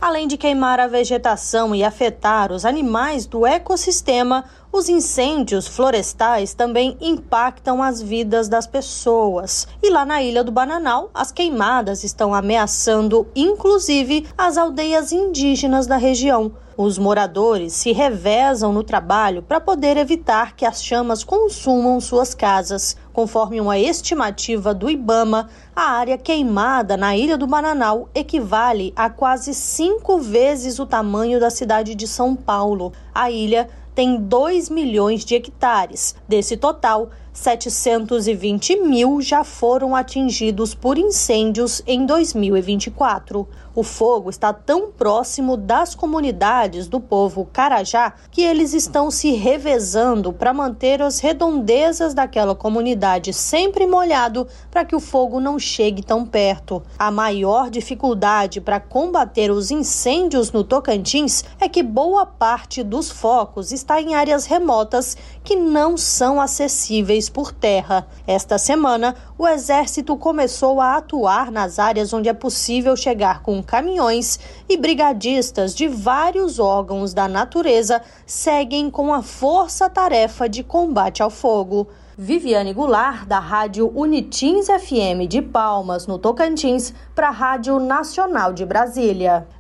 Além de queimar a vegetação e afetar os animais do ecossistema, os incêndios florestais também impactam as vidas das pessoas. E lá na Ilha do Bananal, as queimadas estão ameaçando, inclusive, as aldeias indígenas da região. Os moradores se revezam no trabalho para poder evitar que as chamas consumam suas casas. Conforme uma estimativa do IBAMA, a área queimada na Ilha do Bananal equivale a quase 5 vezes o tamanho da cidade de São Paulo. A ilha tem 2 milhões de hectares. Desse total, 720 mil já foram atingidos por incêndios em 2024. O fogo está tão próximo das comunidades do povo Carajá que eles estão se revezando para manter as redondezas daquela comunidade sempre molhado para que o fogo não chegue tão perto. A maior dificuldade para combater os incêndios no Tocantins é que boa parte dos focos está em áreas remotas que não são acessíveis por terra. Esta semana, o Exército começou a atuar nas áreas onde é possível chegar com caminhões e brigadistas de vários órgãos da natureza seguem com a força-tarefa de combate ao fogo. Viviane Goulart, da Rádio Unitins FM de Palmas, no Tocantins, para a Rádio Nacional de Brasília.